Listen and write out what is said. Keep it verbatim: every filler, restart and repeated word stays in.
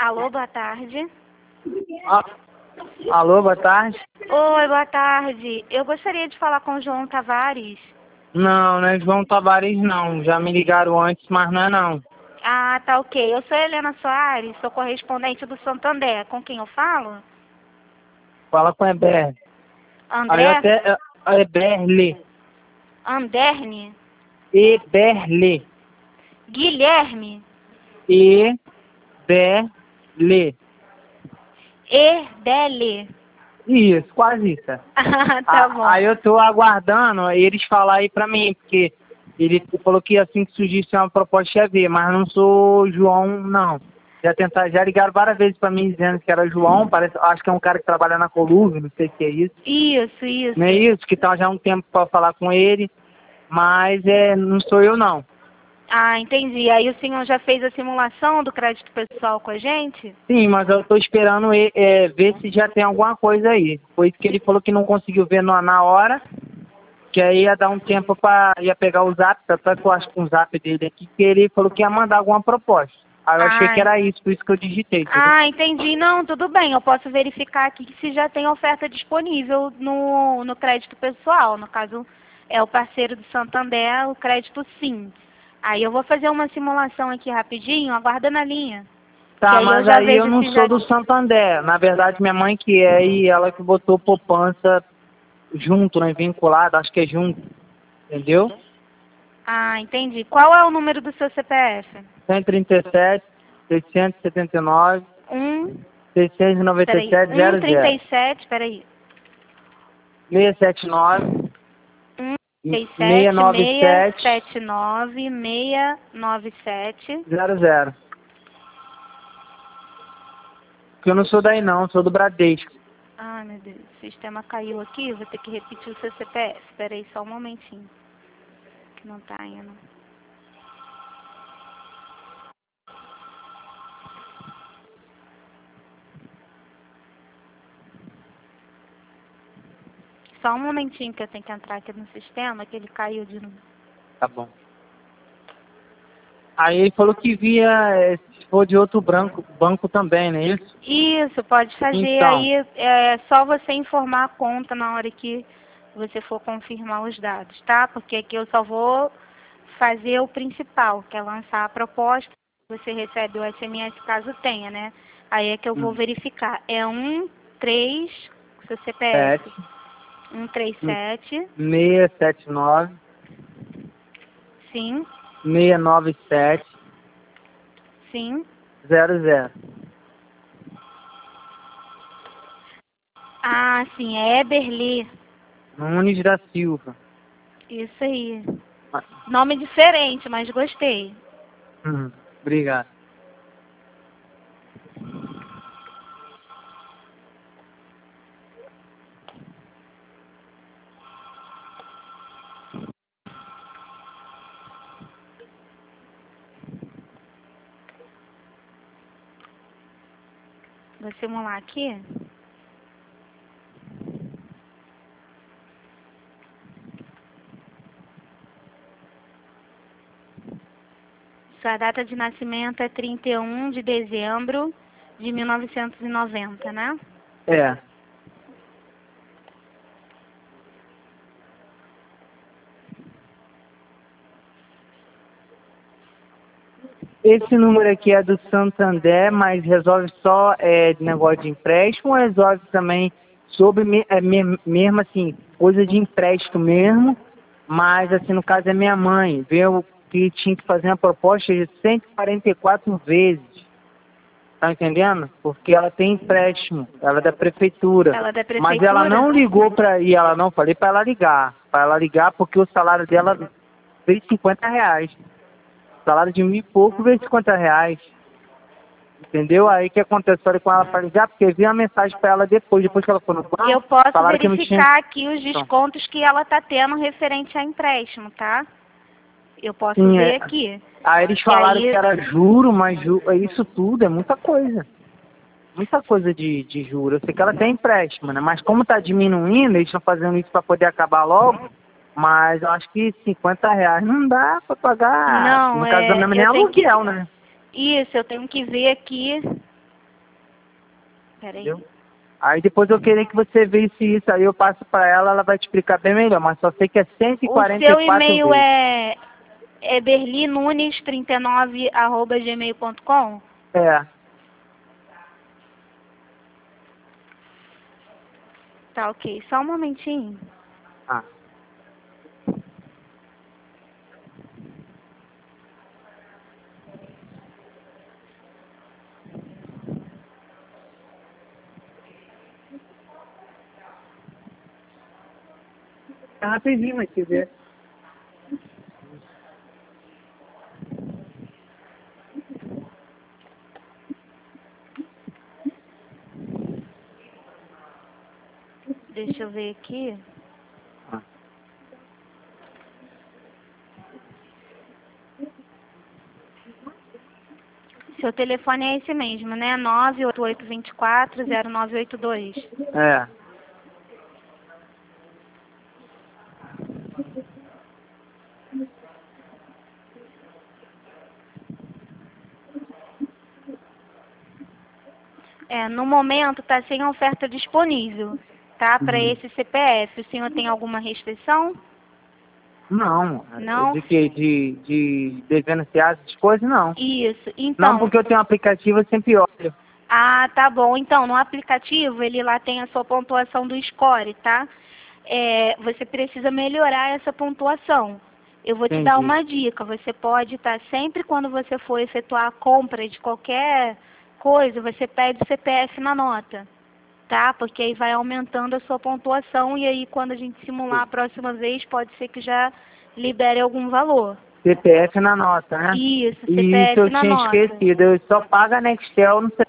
Alô, boa tarde. Ah, alô, boa tarde. Oi, boa tarde. Eu gostaria de falar com o João Tavares. Não, não é João Tavares não. Já me ligaram antes, mas não é não. Ah, tá ok. Eu sou Helena Soares, sou correspondente do Santander. Com quem eu falo? Fala com a Eber. Aí eu André? até... A Eberle. Anderne? Eberle. Guilherme? Eberle. Erdele? Isso, quase isso. Ah, tá Ah, bom. aí eu tô aguardando eles falar aí pra mim, porque ele falou que assim que surgisse uma proposta ia ver, mas não sou João, não. Já tentaram, já ligaram várias vezes pra mim dizendo que era João, parece, acho que é um cara que trabalha na Colúvia, não sei se é isso. Isso, isso. Não é isso? Que tá já há um tempo pra falar com ele, mas é, não sou eu não. Ah, entendi. Aí o senhor já fez a simulação do crédito pessoal com a gente? Sim, mas eu tô esperando ele, é, ver se já tem alguma coisa aí. Foi isso que ele falou que não conseguiu ver na na hora, que aí ia dar um tempo pra ia pegar o zap, até que eu acho que o zap dele aqui, que ele falou que ia mandar alguma proposta. Aí eu achei que Ah, era isso, por isso que eu digitei, entendeu? ah, entendi. Não, tudo bem. Eu posso verificar aqui se já tem oferta disponível no, no crédito pessoal. No caso, é o parceiro do Santander, o crédito sim. Aí eu vou fazer uma simulação aqui rapidinho, aguarda na linha. Que Tá, aí eu mas já aí eu vejo não se sou já... do Santander. Na verdade, minha mãe que é e ela que botou poupança junto, né? Vinculado, acho que é junto, entendeu? Ah, entendi. Qual é o número do seu C P F? cento e trinta e sete, seiscentos e setenta e nove, Um, seiscentos e noventa e peraí, sete, um, zero trinta zero. e sete, peraí. seiscentos e setenta e nove, Um, trinta e seiscentos e sete, noventa e seiscentos e sete, setenta e nove, seiscentos e noventa e sete. zero zero. Porque eu não sou daí não, sou do Bradesco. Ai, meu Deus, o sistema caiu aqui, vou ter que repetir o seu C P F. Espera aí só um momentinho, que não tá indo. Só um momentinho que eu tenho que entrar aqui no sistema, que ele caiu de novo. Tá bom. Aí ele falou que via, eh, se for de outro branco, banco também, não é isso? Isso, pode fazer. Então, Aí é só você informar a conta na hora que você for confirmar os dados, tá? Porque aqui eu só vou fazer o principal, que é lançar a proposta. Você recebe o S M S caso tenha, né? Aí é que eu vou hum, verificar. É um três, seu C P F. sete, um três sete, seiscentos e setenta e nove, sim, seiscentos e noventa e sete, sim. zero zero. Ah, sim, é Eberli. Nunes da Silva. Isso aí. Ah, Nome diferente, mas gostei. hum, obrigado. Vou simular aqui. Sua data de nascimento é trinta e um de dezembro de mil novecentos e noventa, né? É. Esse número aqui é do Santander, mas resolve só é, de negócio de empréstimo ou resolve também sobre, me- é, me- mesmo assim, coisa de empréstimo mesmo, mas assim, no caso é minha mãe, viu que tinha que fazer uma proposta de cento e quarenta e quatro vezes, tá entendendo? Porque ela tem empréstimo, ela é da prefeitura, Ela é da mas ela prefeitura? não ligou para e ela não, falei para ela ligar, para ela ligar porque o salário dela veio cinquenta reais. Salário de mil e pouco vezes cinquenta reais. Entendeu? Aí o que aconteceu? Falei com ela para ligar, porque eu vi uma mensagem para ela depois, depois que ela foi no Eu banco, posso falaram que não tinha. verificar aqui os Então, descontos que ela tá tendo referente a empréstimo, tá? Eu posso sim, ver é. aqui. Aí eles Que falaram que aí, era juro, mas ju... isso tudo é muita coisa. Muita coisa de, de juro. Eu sei que ela tem empréstimo, né? Mas como tá diminuindo, eles estão fazendo isso para poder acabar logo. Mas eu acho que cinquenta reais não dá para pagar, não, no caso da minha é, mãe, nem eu tenho que, aluguel, né? isso, eu tenho que ver aqui Peraí. Entendeu? Aí depois eu queria que você visse isso, aí eu passo para ela, ela vai te explicar bem melhor, mas só sei que é cento e O quarenta seu e quatro e-mail vezes. é, é berlinunes trinta e nove arroba gmail ponto com? É. Tá, ok. Só um momentinho. Ah. É rapidinho, mas se quiser. Deixa eu ver aqui. Ah. Seu telefone é esse mesmo, né? nove oito oito dois quatro zero nove oito dois. É. É, no momento está sem oferta disponível, tá? Para Uhum. esse C P F. O senhor tem alguma restrição? Não, Não? de que? De, de devendo essas coisas, não. Isso. Não, Então, porque eu tenho um aplicativo, eu sempre olho. ah, tá bom. Então, no aplicativo, ele lá tem a sua pontuação do score, tá? É, você precisa melhorar essa pontuação. Eu vou te dar Entendi. uma dica. Você pode estar sempre quando você for efetuar a compra de qualquer coisa, você pede o C P F na nota, tá? Porque aí vai aumentando a sua pontuação e aí quando a gente simular a próxima vez, pode ser que já libere algum valor. C P F na nota, né? Isso, E isso C P F eu na tinha nota. esquecido. Eu só pago a Nextel no